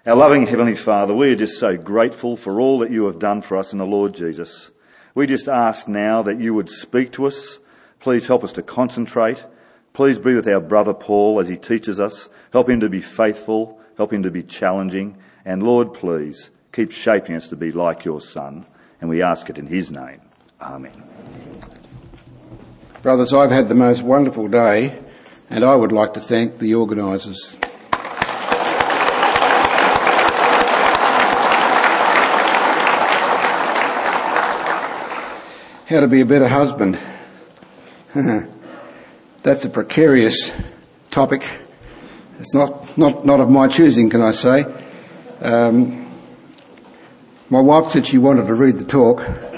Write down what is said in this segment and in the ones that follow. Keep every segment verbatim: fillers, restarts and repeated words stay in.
Our loving Heavenly Father, we are just so grateful for all that you have done for us in the Lord Jesus. We just ask now that you would speak to us. Please help us to concentrate. Please be with our brother Paul as he teaches us. Help him to be faithful. Help him to be challenging. And Lord, please keep shaping us to be like your Son. And we ask it in his name. Amen. Brothers, I've had the most wonderful day, and I would like to thank the organisers. How to be a better husband. That's a precarious topic. It's not, not, not of my choosing, can I say. Um, my wife said she wanted to read the talk.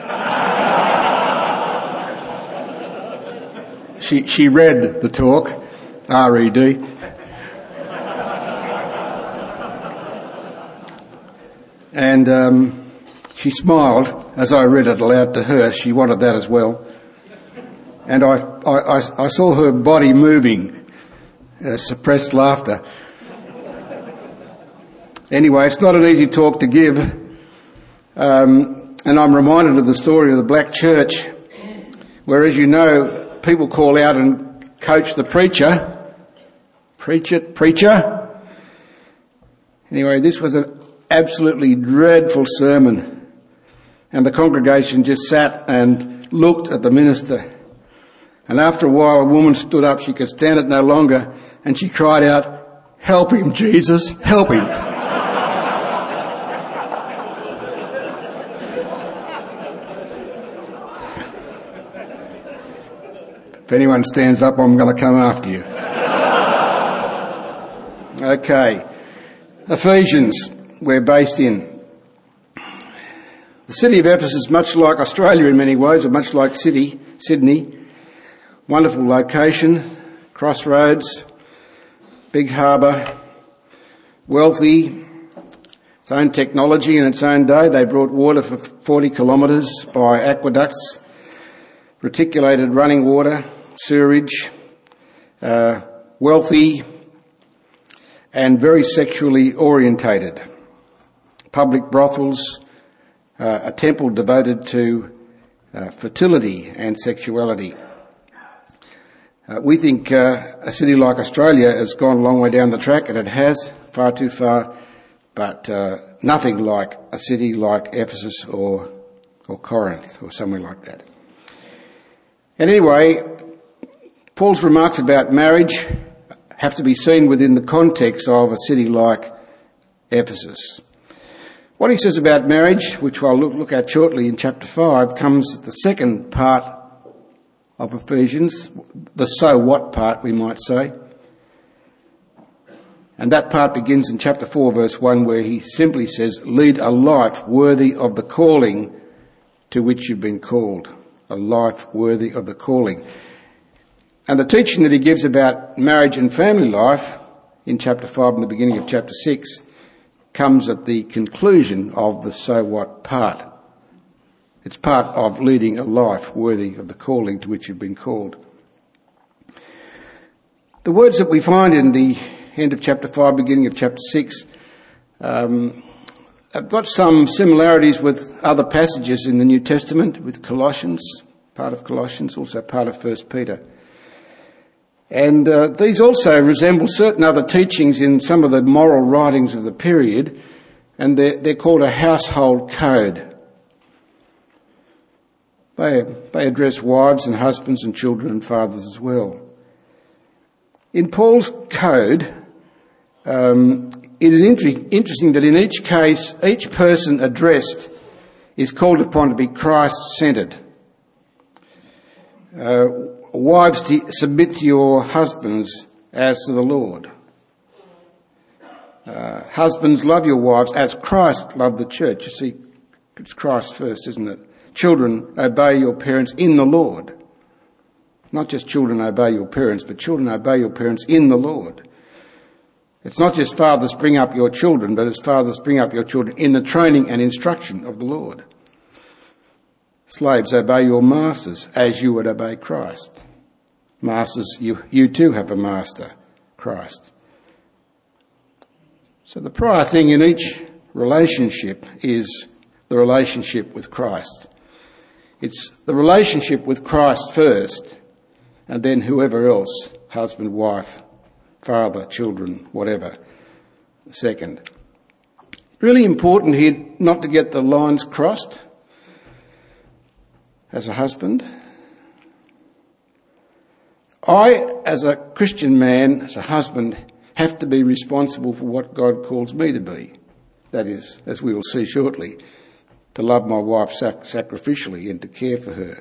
she, she read the talk, R E D. And um, she smiled as I read it aloud to her. She wanted that as well. And I, I, I saw her body moving, uh, suppressed laughter. Anyway, it's not an easy talk to give. Um, and I'm reminded of the story of the black church, where, as you know, people call out and coach the preacher. Preach it, preacher. Anyway, this was an absolutely dreadful sermon. And the congregation just sat and looked at the minister. And after a while, a woman stood up. She could stand it no longer. And she cried out, "Help him, Jesus, help him." If anyone stands up, I'm going to come after you. Okay. Ephesians, we're based in. The city of Ephesus, much like Australia in many ways, or much like city, Sydney, wonderful location, crossroads, big harbour, wealthy, its own technology in its own day. They brought water for forty kilometres by aqueducts, reticulated running water, sewerage, uh, wealthy and very sexually orientated. Public brothels, uh, a temple devoted to uh, fertility and sexuality. Uh, we think uh, a city like Australia has gone a long way down the track, and it has, far too far, but uh, nothing like a city like Ephesus or or Corinth or somewhere like that. And anyway, Paul's remarks about marriage have to be seen within the context of a city like Ephesus. What he says about marriage, which I'll look, look at shortly in chapter five, comes at the second part of Ephesians, the so what part, we might say. And that part begins in chapter four, verse one, where he simply says, "Lead a life worthy of the calling to which you've been called." A life worthy of the calling. And the teaching that he gives about marriage and family life in chapter five and the beginning of chapter six comes at the conclusion of the so what part. It's part of leading a life worthy of the calling to which you've been called. The words that we find in the end of chapter five, beginning of chapter six, um, have got some similarities with other passages in the New Testament, with Colossians, part of Colossians, also part of First Peter. And uh, these also resemble certain other teachings in some of the moral writings of the period, and they're, they're called a household code. They, they address wives and husbands and children and fathers as well. In Paul's code, um, it is inter- interesting that in each case, each person addressed is called upon to be Christ-centred. Uh, wives, to submit to your husbands as to the Lord. Uh, husbands, love your wives as Christ loved the church. You see, it's Christ first, isn't it? Children, obey your parents in the Lord. Not just children obey your parents, but children obey your parents in the Lord. It's not just fathers bring up your children, but it's fathers bring up your children in the training and instruction of the Lord. Slaves, obey your masters as you would obey Christ. Masters, you, you too have a master, Christ. So the prior thing in each relationship is the relationship with Christ. It's the relationship with Christ first, and then whoever else, husband, wife, father, children, whatever, second. Really important here not to get the lines crossed as a husband. I, as a Christian man, as a husband, have to be responsible for what God calls me to be. That is, as we will see shortly, to love my wife sac- sacrificially and to care for her.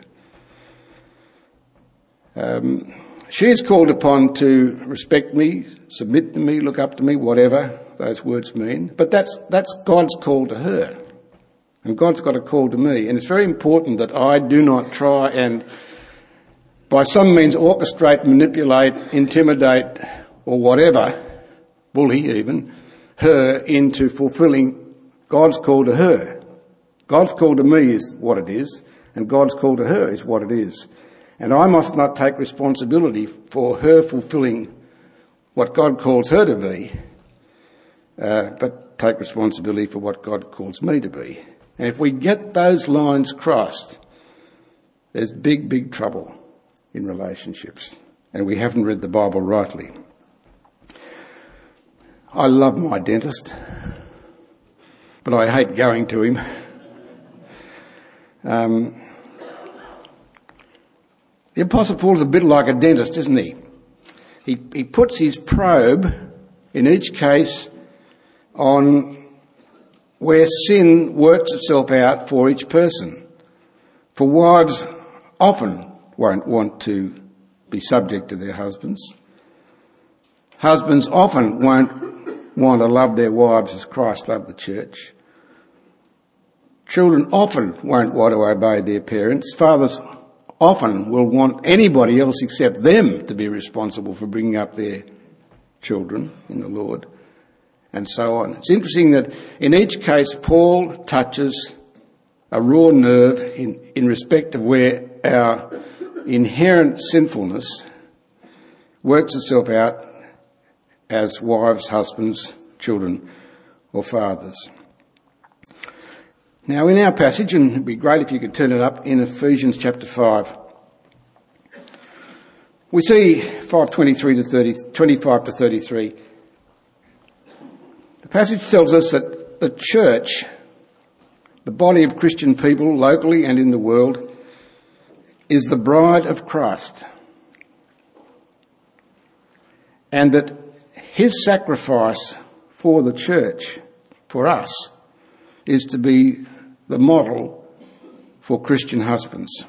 Um, she is called upon to respect me, submit to me, look up to me, whatever those words mean. But that's that's God's call to her. And God's got a call to me. And it's very important that I do not try and, by some means, orchestrate, manipulate, intimidate, or whatever, bully even, her into fulfilling God's call to her. God's call to me is what it is, and God's call to her is what it is. And I must not take responsibility for her fulfilling what God calls her to be, uh, but take responsibility for what God calls me to be. And if we get those lines crossed, there's big, big trouble in relationships, and we haven't read the Bible rightly. I love my dentist, but I hate going to him. Um, the Apostle Paul's a bit like a dentist, isn't he? He, he puts his probe, in each case, on where sin works itself out for each person. For wives often won't want to be subject to their husbands. Husbands often won't want to love their wives as Christ loved the church. Children often won't want to obey their parents. Fathers often will want anybody else except them to be responsible for bringing up their children in the Lord, and so on. It's interesting that in each case Paul touches a raw nerve in, in respect of where our inherent sinfulness works itself out as wives, husbands, children, or fathers. Now in our passage, and it'd be great if you could turn it up, in Ephesians chapter five, we see five twenty-three to thirty, twenty-five to thirty-three. The passage tells us that the church, the body of Christian people locally and in the world, is the bride of Christ, and that his sacrifice for the church, for us, is to be the model for Christian husbands,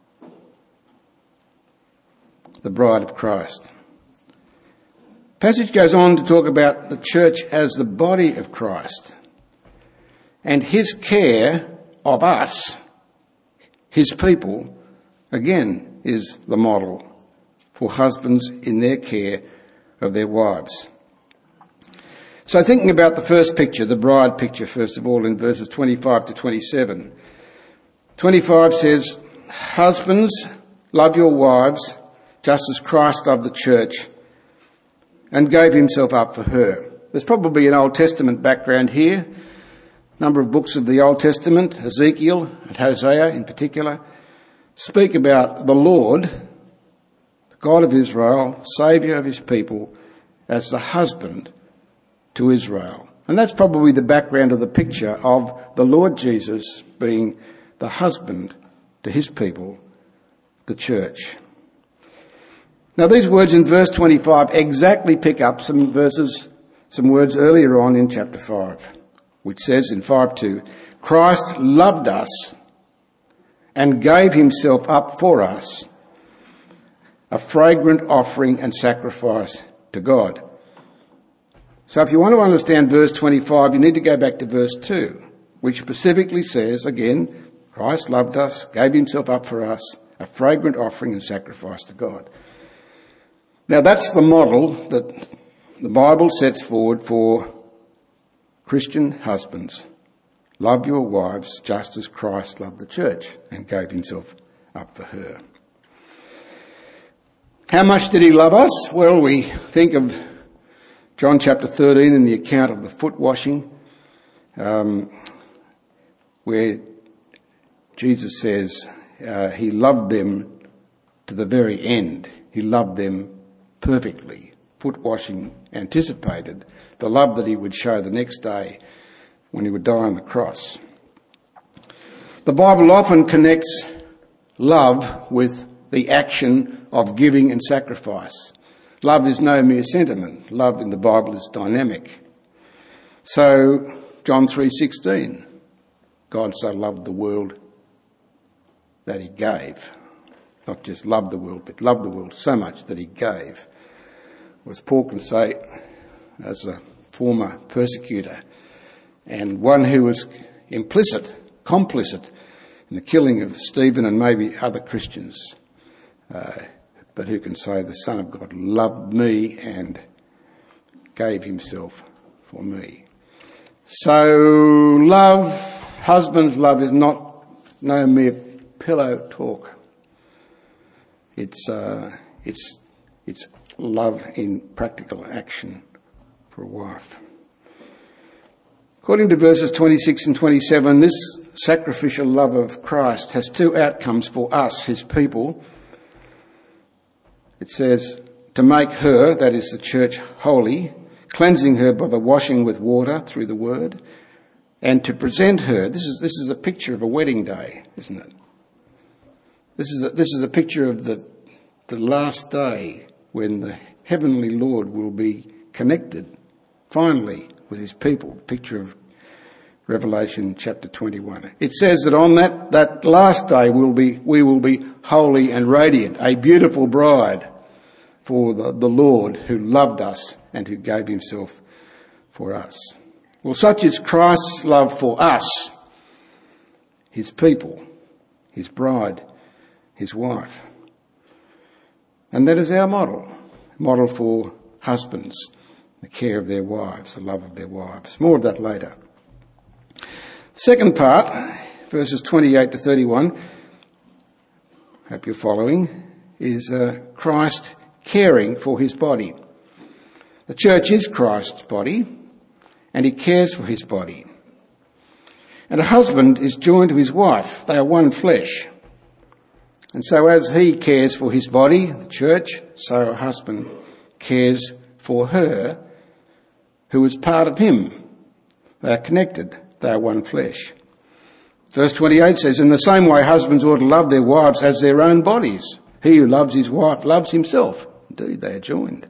the bride of Christ. The passage goes on to talk about the church as the body of Christ, and his care of us, his people, again, is the model for husbands in their care of their wives. So thinking about the first picture, the bride picture, first of all, in verses twenty-five to twenty-seven. twenty-five says, "Husbands, love your wives, just as Christ loved the church and gave himself up for her." There's probably an Old Testament background here. A number of books of the Old Testament, Ezekiel and Hosea in particular, speak about the Lord, the God of Israel, Saviour of his people, as the husband to Israel. And that's probably the background of the picture of the Lord Jesus being the husband to his people, the church. Now these words in verse twenty-five exactly pick up some verses, some words earlier on in chapter five, which says in five two, "Christ loved us and gave himself up for us, a fragrant offering and sacrifice to God." So if you want to understand verse twenty-five, you need to go back to verse two, which specifically says, again, Christ loved us, gave himself up for us, a fragrant offering and sacrifice to God. Now that's the model that the Bible sets forward for Christian husbands. Love your wives just as Christ loved the church and gave himself up for her. How much did he love us? Well, we think of John chapter thirteen, in the account of the foot washing, um, where Jesus says uh, he loved them to the very end. He loved them perfectly. Foot washing anticipated the love that he would show the next day when he would die on the cross. The Bible often connects love with the action of giving and sacrifice. Love is no mere sentiment. Love in the Bible is dynamic. So, John three sixteen, God so loved the world that he gave. Not just loved the world, but loved the world so much that he gave. As Paul can say, as a former persecutor, and one who was implicit, complicit in the killing of Stephen and maybe other Christians, uh, but who can say the Son of God loved me and gave himself for me. So love, husband's love is not no mere pillow talk. It's uh, it's it's love in practical action for a wife. According to verses twenty-six and twenty-seven, this sacrificial love of Christ has two outcomes for us, his people. It says, to make her, that is the church, holy, cleansing her by the washing with water through the word, and to present her. This is this is a picture of a wedding day, isn't it? This is a, this is a picture of the the last day when the heavenly Lord will be connected finally with his people. Picture of Revelation chapter twenty-one. It says that on that, that last day we'll be, we will be holy and radiant, a beautiful bride for the, the Lord who loved us and who gave himself for us. Well, such is Christ's love for us, his people, his bride, his wife. And that is our model, model for husbands, the care of their wives, the love of their wives. More of that later. Second part, verses twenty-eight to thirty-one, hope you're following, is uh, Christ caring for his body. The church is Christ's body, and he cares for his body. And a husband is joined to his wife. They are one flesh. And so as he cares for his body, the church, so a husband cares for her, who is part of him. They are connected. They are one flesh. Verse twenty-eight says, in the same way husbands ought to love their wives as their own bodies. He who loves his wife loves himself. Indeed, they are joined.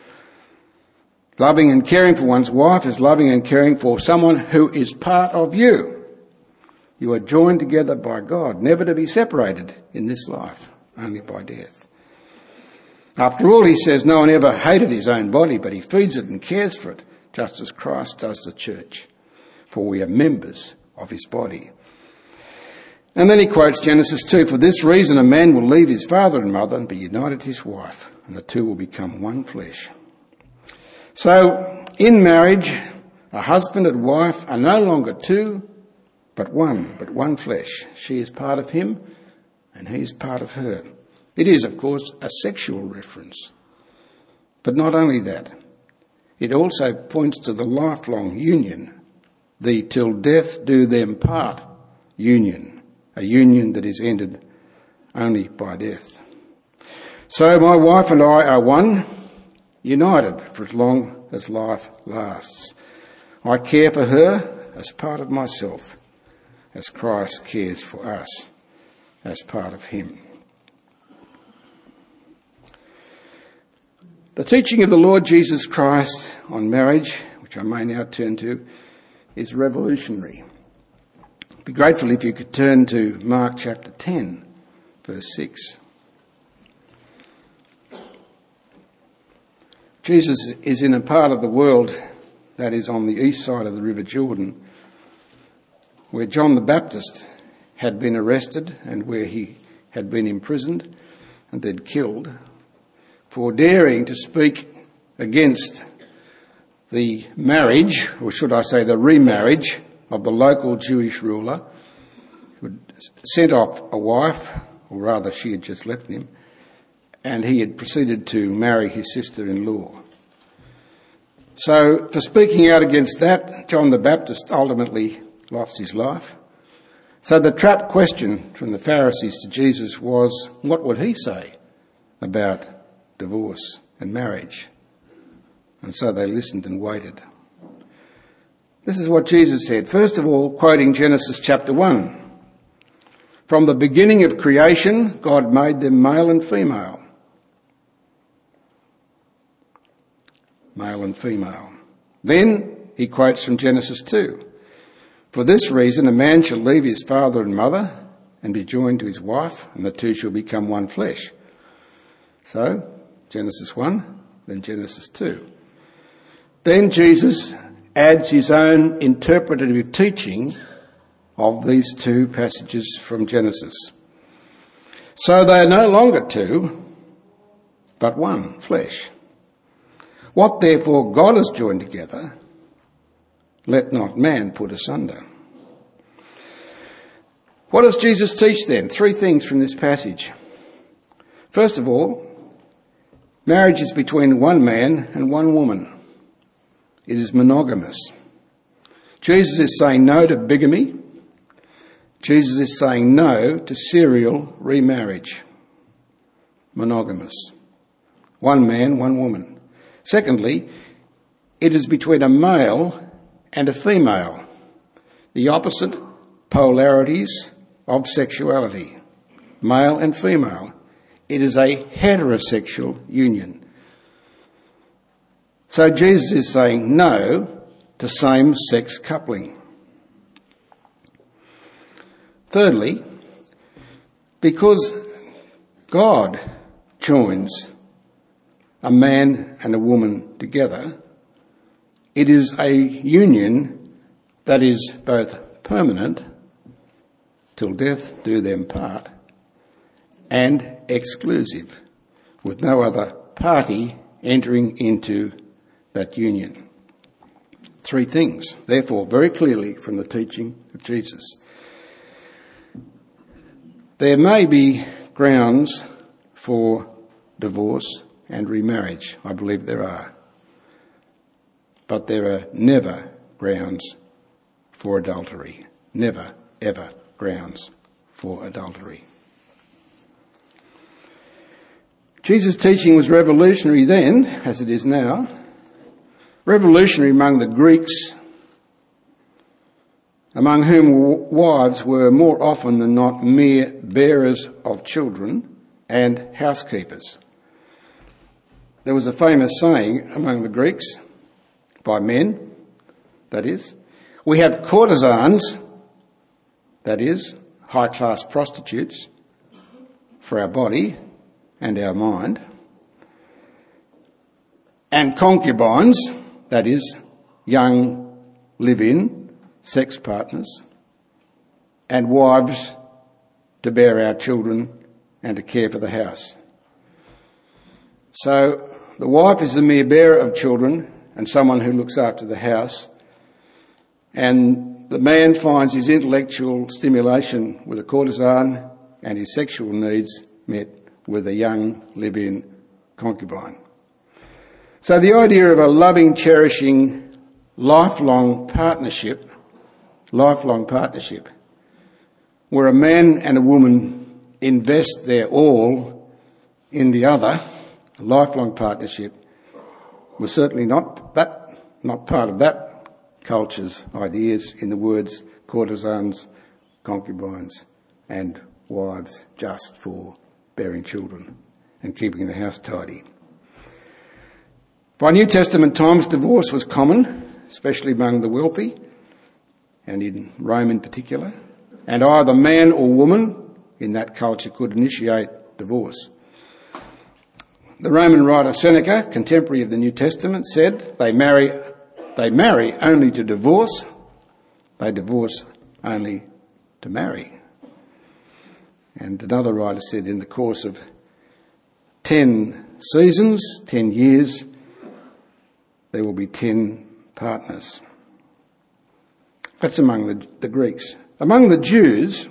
Loving and caring for one's wife is loving and caring for someone who is part of you. You are joined together by God, never to be separated in this life, only by death. After all, he says, no one ever hated his own body, but he feeds it and cares for it, just as Christ does the church. For we are members of his body. And then he quotes Genesis two, for this reason a man will leave his father and mother and be united to his wife, and the two will become one flesh. So, in marriage, a husband and wife are no longer two, but one, but one flesh. She is part of him, and he is part of her. It is, of course, a sexual reference. But not only that, it also points to the lifelong union, the till death do them part union, a union that is ended only by death. So my wife and I are one, united for as long as life lasts. I care for her as part of myself, as Christ cares for us as part of him. The teaching of the Lord Jesus Christ on marriage, which I may now turn to, is revolutionary. I'd be grateful if you could turn to Mark chapter ten, verse six. Jesus is in a part of the world that is on the east side of the River Jordan, where John the Baptist had been arrested and where he had been imprisoned and then killed for daring to speak against the marriage, or should I say the remarriage, of the local Jewish ruler who had sent off a wife, or rather she had just left him, and he had proceeded to marry his sister-in-law. So, for speaking out against that, John the Baptist ultimately lost his life. So the trap question from the Pharisees to Jesus was, what would he say about divorce and marriage? And so they listened and waited. This is what Jesus said. First of all, quoting Genesis chapter one. From the beginning of creation, God made them male and female. Male and female. Then he quotes from Genesis two. For this reason, a man shall leave his father and mother and be joined to his wife, and the two shall become one flesh. So, Genesis one, then Genesis two. Then Jesus adds his own interpretative teaching of these two passages from Genesis. So they are no longer two, but one flesh. What therefore God has joined together, let not man put asunder. What does Jesus teach then? Three things from this passage. First of all, marriage is between one man and one woman. It is monogamous. Jesus is saying no to bigamy. Jesus is saying no to serial remarriage. Monogamous. One man, one woman. Secondly, it is between a male and a female, the opposite polarities of sexuality, male and female. It is a heterosexual union. So Jesus is saying no to same-sex coupling. Thirdly, because God joins a man and a woman together, it is a union that is both permanent, till death do them part, and exclusive, with no other party entering into that union. Three things, therefore, very clearly from the teaching of Jesus. There may be grounds for divorce and remarriage. I believe there are. But there are never grounds for adultery. Never, ever grounds for adultery. Jesus' teaching was revolutionary then, as it is now. Revolutionary among the Greeks, among whom wives were more often than not mere bearers of children and housekeepers. There was a famous saying among the Greeks, by men, that is, we have courtesans, that is, high-class prostitutes, for our body and our mind, and concubines, that is, young live-in sex partners, and wives to bear our children and to care for the house. So the wife is the mere bearer of children and someone who looks after the house, and the man finds his intellectual stimulation with a courtesan and his sexual needs met with a young live-in concubine. So the idea of a loving, cherishing, lifelong partnership, lifelong partnership, where a man and a woman invest their all in the other, a lifelong partnership, was certainly not that, not part of that culture's ideas, in the words courtesans, concubines, and wives just for bearing children and keeping the house tidy. By New Testament times, divorce was common, especially among the wealthy, and in Rome in particular, and either man or woman in that culture could initiate divorce. The Roman writer Seneca, contemporary of the New Testament, said they marry, they marry only to divorce, they divorce only to marry. And another writer said in the course of ten seasons, ten years, there will be ten partners. That's among the, the Greeks. Among the Jews,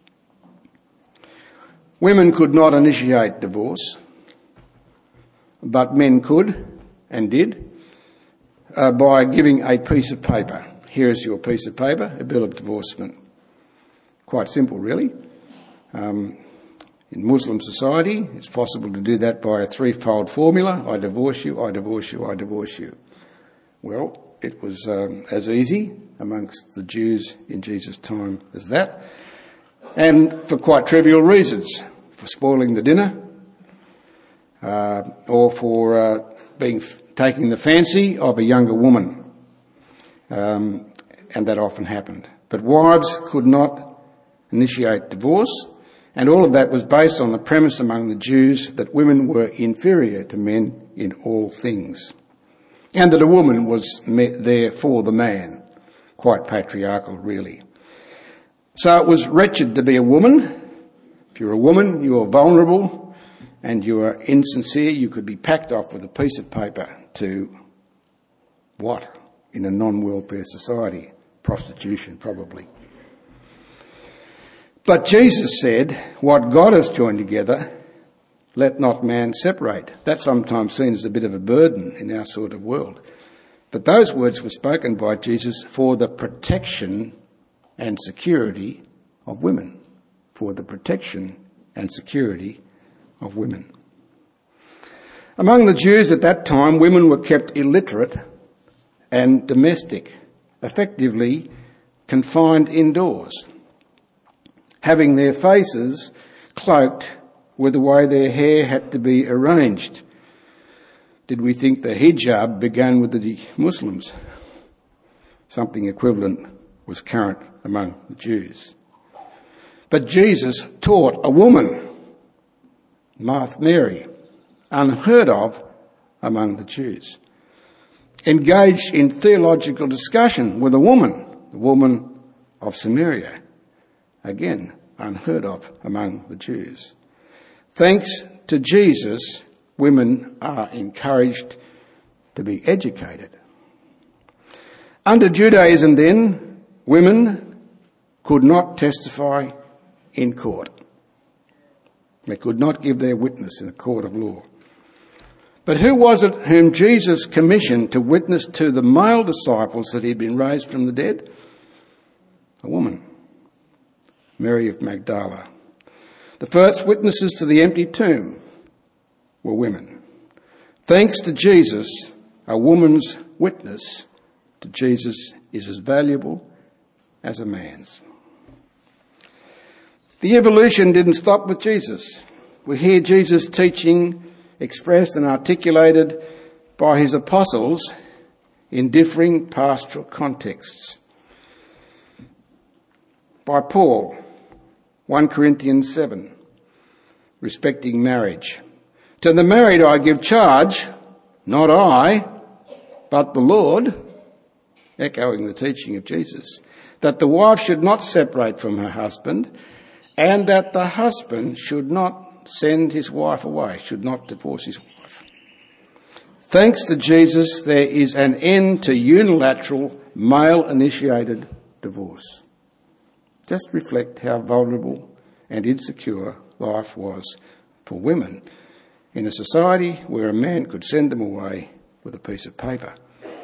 women could not initiate divorce, but men could and did. uh, by giving a piece of paper. Here is your piece of paper, a bill of divorcement. Quite simple, really. Um, in Muslim society, it's possible to do that by a threefold formula. I divorce you, I divorce you, I divorce you. Well, it was um, as easy amongst the Jews in Jesus' time as that, and for quite trivial reasons, for spoiling the dinner, uh, or for uh, being taking the fancy of a younger woman, um, and that often happened. But wives could not initiate divorce, and all of that was based on the premise among the Jews that women were inferior to men in all things, and that a woman was there for the man. Quite patriarchal, really. So it was wretched to be a woman. If you're a woman, you are vulnerable and you are insincere. You could be packed off with a piece of paper to what? In a non-welfare society? Prostitution, probably. But Jesus said, what God has joined together, let not man separate. That's sometimes seen as a bit of a burden in our sort of world. But those words were spoken by Jesus for the protection and security of women. For the protection and security of women. Among the Jews at that time, women were kept illiterate and domestic, effectively confined indoors, having their faces cloaked with the way their hair had to be arranged. Did we think the hijab began with the Muslims? Something equivalent was current among the Jews. But Jesus taught a woman, Martha Mary, unheard of among the Jews, engaged in theological discussion with a woman, the woman of Samaria, again unheard of among the Jews. Thanks to Jesus, women are encouraged to be educated. Under Judaism then, women could not testify in court. They could not give their witness in a court of law. But who was it whom Jesus commissioned to witness to the male disciples that he'd been raised from the dead? A woman, Mary of Magdala. The first witnesses to the empty tomb were women. Thanks to Jesus, a woman's witness to Jesus is as valuable as a man's. The evolution didn't stop with Jesus. We hear Jesus' teaching expressed and articulated by his apostles in differing pastoral contexts. By Paul, First Corinthians seven, respecting marriage. To the married I give charge, not I, but the Lord, echoing the teaching of Jesus, that the wife should not separate from her husband, and that the husband should not send his wife away, should not divorce his wife. Thanks to Jesus, there is an end to unilateral male-initiated divorce. Just reflect how vulnerable and insecure life was for women in a society where a man could send them away with a piece of paper.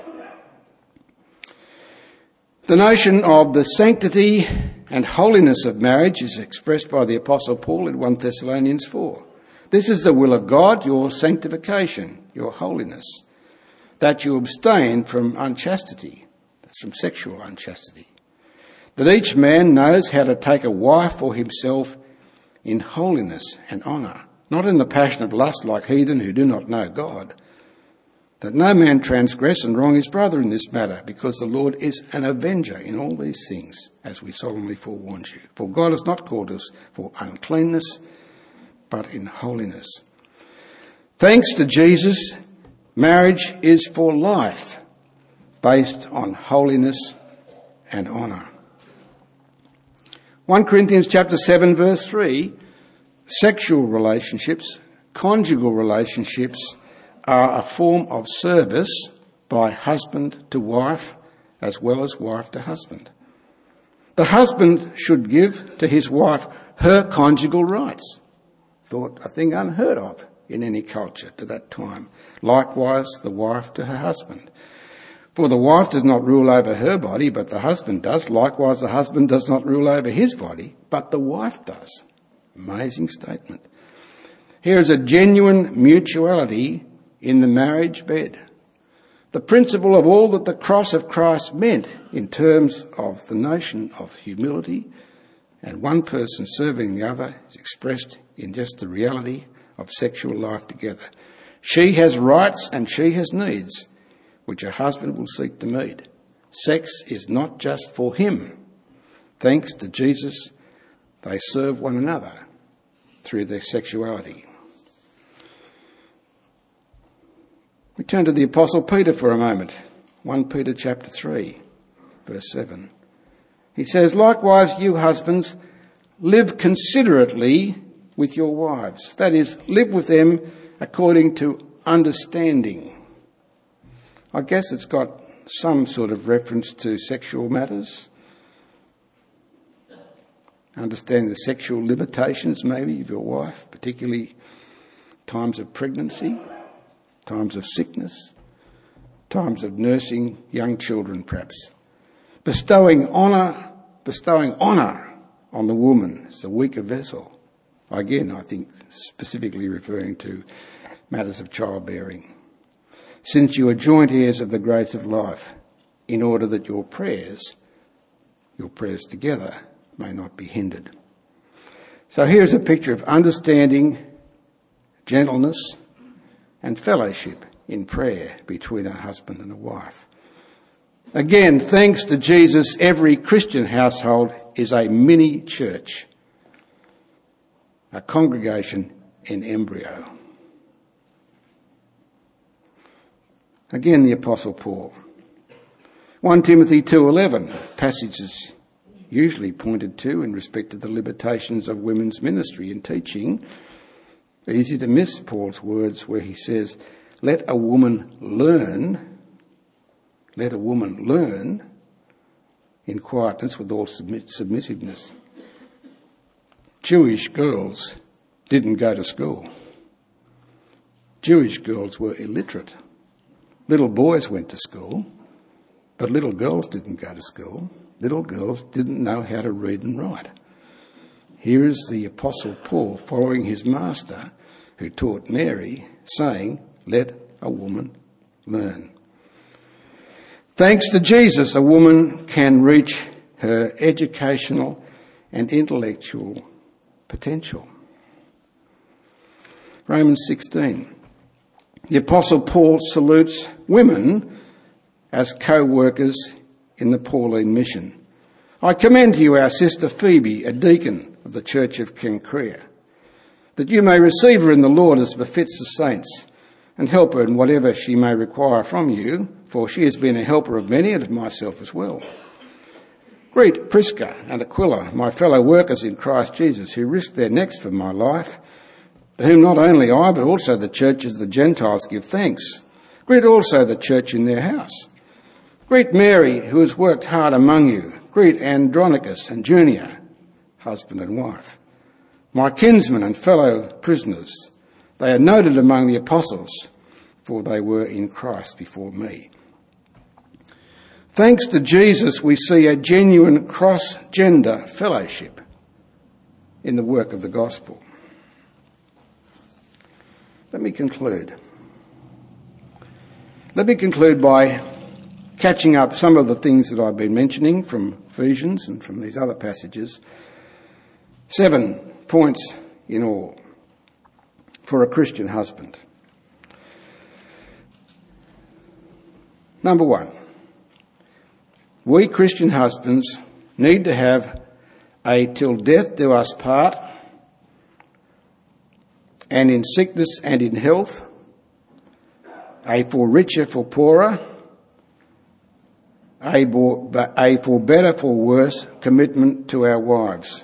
The notion of the sanctity and holiness of marriage is expressed by the Apostle Paul in First Thessalonians four. This is the will of God, your sanctification, your holiness, that you abstain from unchastity, that's from sexual unchastity, that each man knows how to take a wife for himself in holiness and honour, not in the passion of lust like heathen who do not know God, that no man transgress and wrong his brother in this matter, because the Lord is an avenger in all these things, as we solemnly forewarn you. For God has not called us for uncleanness, but in holiness. Thanks to Jesus, marriage is for life, based on holiness and honour. First Corinthians chapter seven verse three, sexual relationships, conjugal relationships, are a form of service by husband to wife as well as wife to husband. The husband should give to his wife her conjugal rights. Thought a thing unheard of in any culture to that time. Likewise, the wife to her husband. For the wife does not rule over her body, but the husband does. Likewise, the husband does not rule over his body, but the wife does. Amazing statement. Here is a genuine mutuality in the marriage bed. The principle of all that the cross of Christ meant in terms of the notion of humility and one person serving the other is expressed in just the reality of sexual life together. She has rights and she has needs, which a husband will seek to meet. Sex is not just for him. Thanks to Jesus, they serve one another through their sexuality. We turn to the Apostle Peter for a moment. First Peter chapter three, verse seven. He says, likewise, you husbands, live considerately with your wives. That is, live with them according to understanding. I guess it's got some sort of reference to sexual matters. Understanding the sexual limitations maybe of your wife, particularly times of pregnancy, times of sickness, times of nursing young children perhaps. Bestowing honour, bestowing honour on the woman as a weaker vessel. Again, I think specifically referring to matters of childbearing. Since you are joint heirs of the grace of life, in order that your prayers, your prayers together, may not be hindered. So here's a picture of understanding, gentleness, and fellowship in prayer between a husband and a wife. Again, thanks to Jesus, every Christian household is a mini church, a congregation in embryo. Again, the Apostle Paul. First Timothy two eleven, passages usually pointed to in respect to the limitations of women's ministry and teaching. Easy to miss Paul's words where he says, let a woman learn, let a woman learn in quietness with all submit, submissiveness. Jewish girls didn't go to school. Jewish girls were illiterate. Little boys went to school, but little girls didn't go to school. Little girls didn't know how to read and write. Here is the Apostle Paul following his master who taught Mary, saying, let a woman learn. Thanks to Jesus, a woman can reach her educational and intellectual potential. Romans sixteen. The Apostle Paul salutes women as co-workers in the Pauline mission. I commend to you our sister Phoebe, a deacon of the Church of Cenchrea, that you may receive her in the Lord as befits the saints, and help her in whatever she may require from you, for she has been a helper of many and of myself as well. Greet Prisca and Aquila, my fellow workers in Christ Jesus, who risked their necks for my life, to whom not only I, but also the churches of the Gentiles give thanks. Greet also the church in their house. Greet Mary, who has worked hard among you. Greet Andronicus and Junia, husband and wife. My kinsmen and fellow prisoners, they are noted among the apostles, for they were in Christ before me. Thanks to Jesus, we see a genuine cross-gender fellowship in the work of the gospel. Let me conclude. Let me conclude by catching up some of the things that I've been mentioning from Ephesians and from these other passages. Seven points in all for a Christian husband. Number one, we Christian husbands need to have a till death do us part, and in sickness and in health, a for richer for poorer, a for better for worse commitment to our wives.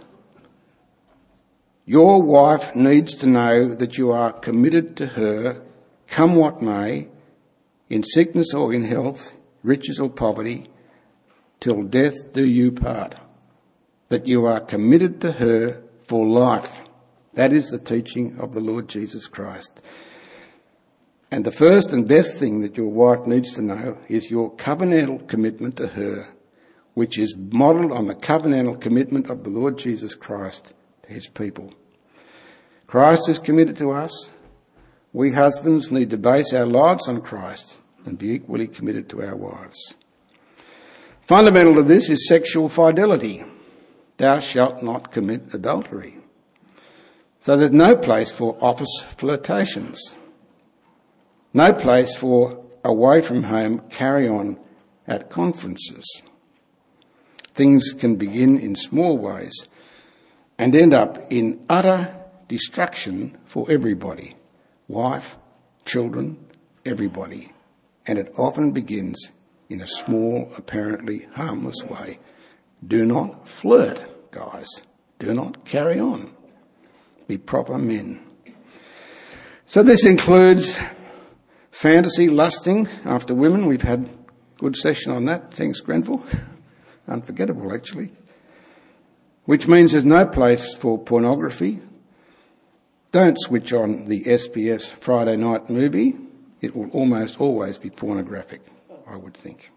Your wife needs to know that you are committed to her, come what may, in sickness or in health, riches or poverty, till death do you part. That you are committed to her for life. That is the teaching of the Lord Jesus Christ. And the first and best thing that your wife needs to know is your covenantal commitment to her, which is modelled on the covenantal commitment of the Lord Jesus Christ to his people. Christ is committed to us. We husbands need to base our lives on Christ and be equally committed to our wives. Fundamental to this is sexual fidelity. Thou shalt not commit adultery. So there's no place for office flirtations. No place for away from home carry-on at conferences. Things can begin in small ways and end up in utter destruction for everybody. Wife, children, everybody. And it often begins in a small, apparently harmless way. Do not flirt, guys. Do not carry on. Be proper men. So this includes fantasy lusting after women. We've had a good session on that. Thanks, Grenville. Unforgettable, actually. Which means there's no place for pornography. Don't switch on the S B S Friday night movie. It will almost always be pornographic, I would think.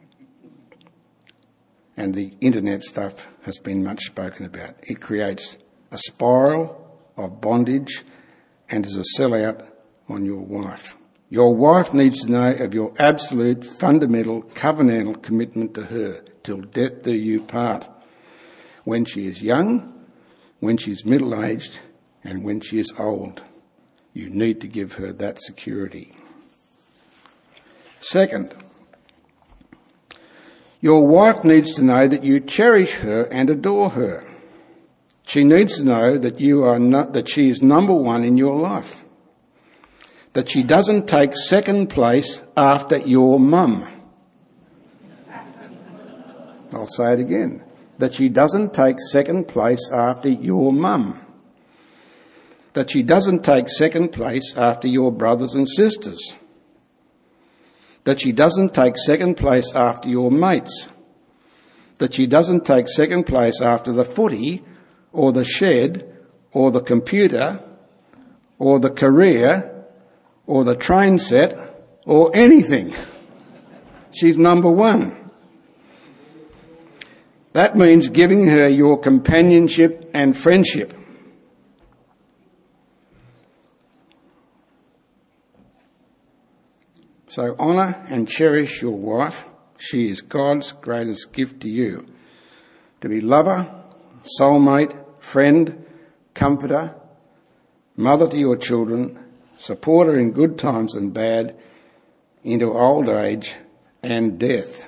And the internet stuff has been much spoken about. It creates a spiral of bondage and is a sellout on your wife. Your wife needs to know of your absolute, fundamental, covenantal commitment to her, till death do you part, when she is young, when she is middle-aged, and when she is old. You need to give her that security. Second, your wife needs to know that you cherish her and adore her. She needs to know that you are not, that she is number one in your life. That she doesn't take second place after your mum. I'll say it again. That she doesn't take second place after your mum. That she doesn't take second place after your brothers and sisters. That she doesn't take second place after your mates. That she doesn't take second place after the footy or the shed or the computer or the career or the train set or anything. She's number one. That means giving her your companionship and friendship. So honour and cherish your wife. She is God's greatest gift to you. To be lover, soulmate, friend, comforter, mother to your children, supporter in good times and bad, into old age and death.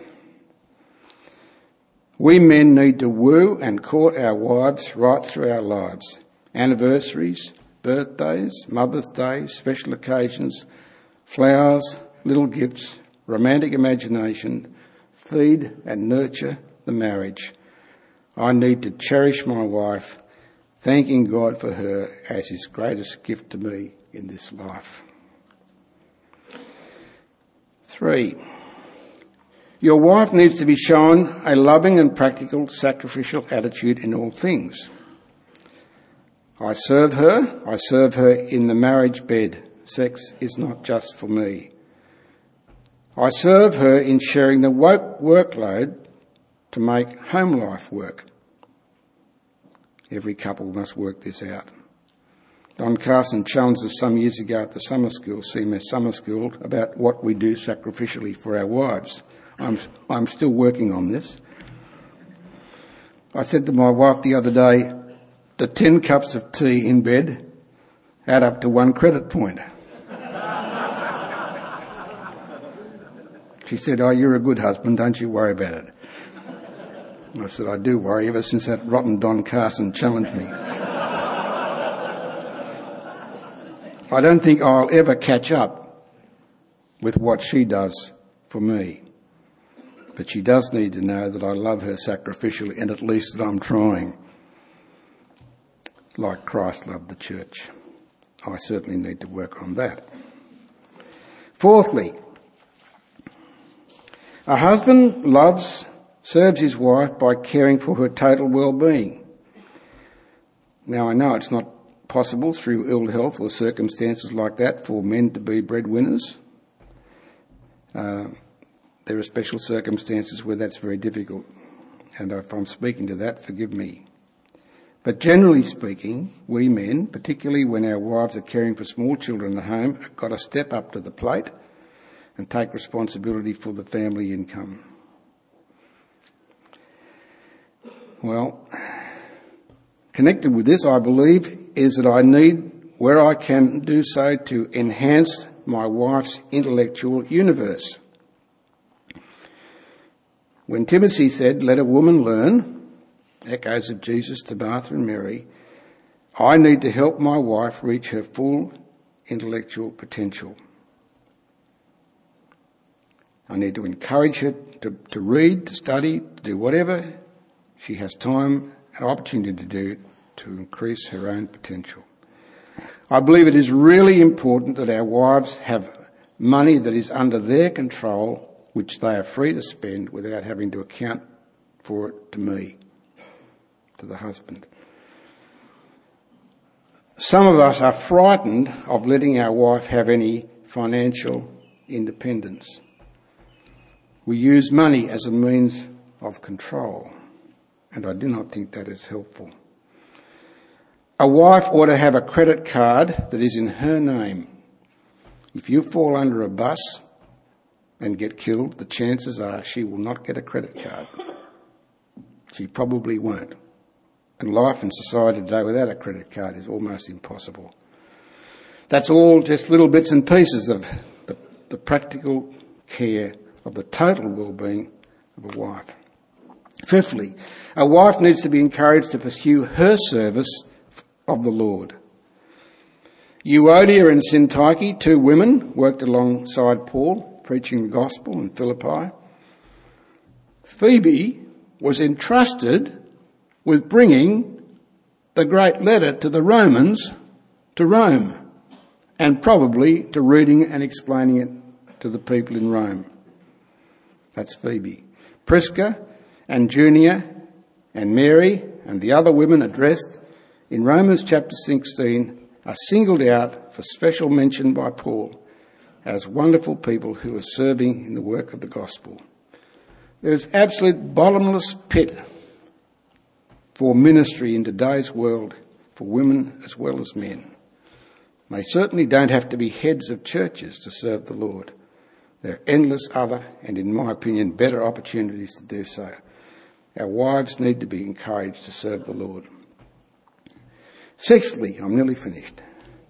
We men need to woo and court our wives right through our lives. Anniversaries, birthdays, Mother's Day, special occasions, flowers, little gifts, romantic imagination, feed and nurture the marriage. I need to cherish my wife, thanking God for her as his greatest gift to me in this life. Three, your wife needs to be shown a loving and practical sacrificial attitude in all things. I serve her, I serve her in the marriage bed. Sex is not just for me. I serve her in sharing the work workload to make home life work. Every couple must work this out. Don Carson challenged us some years ago at the summer school, C M S summer school, about what we do sacrificially for our wives. I'm, I'm still working on this. I said to my wife the other day, the ten cups of tea in bed add up to one credit point. She said, oh, you're a good husband, don't you worry about it. I said, I do worry ever since that rotten Don Carson challenged me. I don't think I'll ever catch up with what she does for me. But she does need to know that I love her sacrificially and at least that I'm trying. Like Christ loved the church. I certainly need to work on that. Fourthly, a husband loves, serves his wife by caring for her total well-being. Now, I know it's not possible through ill health or circumstances like that for men to be breadwinners, Uh, there are special circumstances where that's very difficult. And if I'm speaking to that, forgive me. But generally speaking, we men, particularly when our wives are caring for small children at home, have got to step up to the plate and take responsibility for the family income. Well, connected with this, I believe, is that I need, where I can do so, to enhance my wife's intellectual universe. When Timothy said, "Let a woman learn," echoes of Jesus to Martha and Mary, I need to help my wife reach her full intellectual potential. I need to encourage her to, to read, to study, to do whatever she has time and opportunity to do to increase her own potential. I believe it is really important that our wives have money that is under their control, which they are free to spend without having to account for it to me, to the husband. Some of us are frightened of letting our wife have any financial independence. We use money as a means of control, and I do not think that is helpful. A wife ought to have a credit card that is in her name. If you fall under a bus and get killed, the chances are she will not get a credit card. She probably won't. And life in society today without a credit card is almost impossible. That's all just little bits and pieces of the, the practical care of the total well-being of a wife. Fifthly, a wife needs to be encouraged to pursue her service of the Lord. Euodia and Syntyche, two women, worked alongside Paul, preaching the gospel in Philippi. Phoebe was entrusted with bringing the great letter to the Romans to Rome, and probably to reading and explaining it to the people in Rome. That's Phoebe. Prisca and Junia and Mary and the other women addressed in Romans chapter sixteen are singled out for special mention by Paul as wonderful people who are serving in the work of the gospel. There is absolute bottomless pit for ministry in today's world, for women as well as men. They certainly don't have to be heads of churches to serve the Lord. There are endless other, and in my opinion, better opportunities to do so. Our wives need to be encouraged to serve the Lord. Sixthly, I'm nearly finished.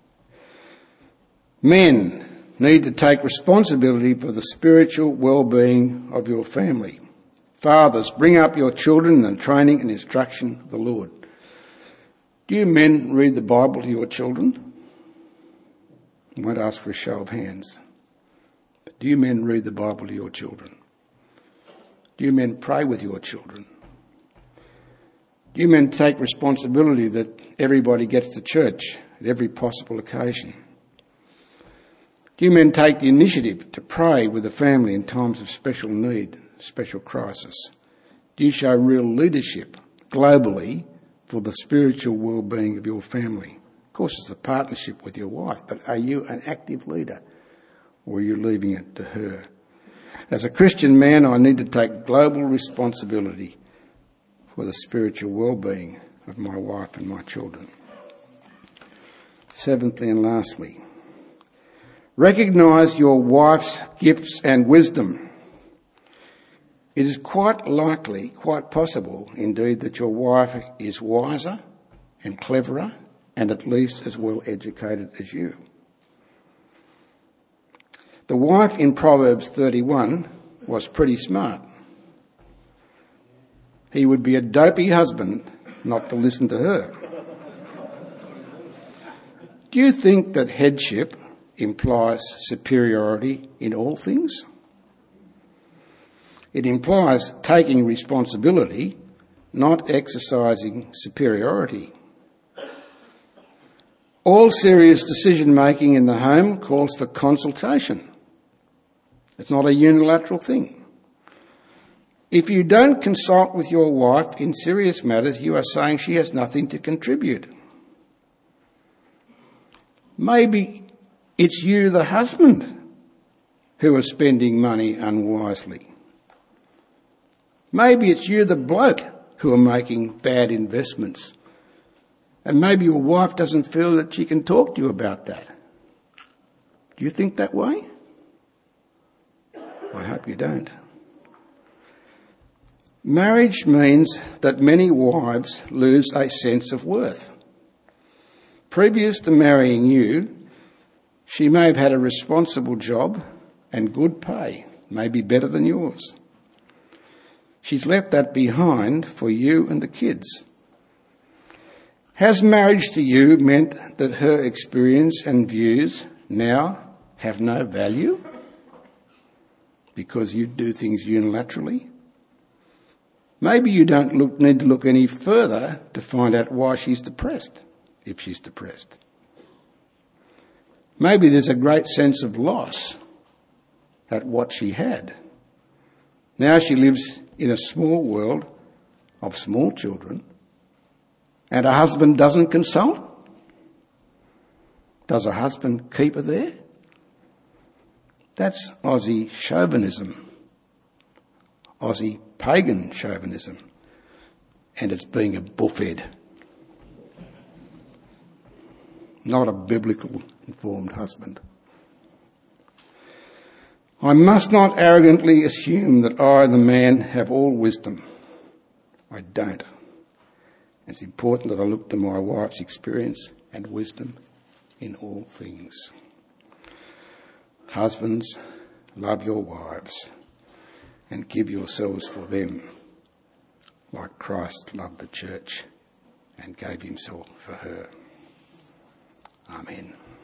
Men need to take responsibility for the spiritual well-being of your family. Fathers, bring up your children in the training and instruction of the Lord. Do you men read the Bible to your children? I won't ask for a show of hands. But do you men read the Bible to your children? Do you men pray with your children? Do you men take responsibility that everybody gets to church at every possible occasion? Do you men take the initiative to pray with the family in times of special need, special crisis? Do you show real leadership globally for the spiritual well-being of your family? Of course, it's a partnership with your wife, but are you an active leader, or are you leaving it to her? As a Christian man, I need to take global responsibility for the spiritual well-being of my wife and my children. Seventhly and lastly, recognise your wife's gifts and wisdom. It is quite likely, quite possible indeed, that your wife is wiser and cleverer and at least as well educated as you. The wife in Proverbs thirty-one was pretty smart. He would be a dopey husband not to listen to her. Do you think that headship implies superiority in all things? It implies taking responsibility, not exercising superiority. All serious decision-making in the home calls for consultation. It's not a unilateral thing. If you don't consult with your wife in serious matters, you are saying she has nothing to contribute. Maybe it's you, the husband, who are spending money unwisely. Maybe it's you, the bloke, who are making bad investments. And maybe your wife doesn't feel that she can talk to you about that. Do you think that way? I hope you don't. Marriage means that many wives lose a sense of worth. Previous to marrying you, she may have had a responsible job and good pay, maybe better than yours. She's left that behind for you and the kids. Has marriage to you meant that her experience and views now have no value because you do things unilaterally? Maybe you don't look, need to look any further to find out why she's depressed, if she's depressed. Maybe there's a great sense of loss at what she had. Now she lives in a small world of small children, and her husband doesn't consult. Does her husband keep her there? That's Aussie chauvinism, Aussie pagan chauvinism, and it's being a buffhead, not a biblical informed husband. I must not arrogantly assume that I, the man, have all wisdom. I don't. It's important that I look to my wife's experience and wisdom in all things. Husbands, love your wives and give yourselves for them, like Christ loved the church and gave himself for her. Amen.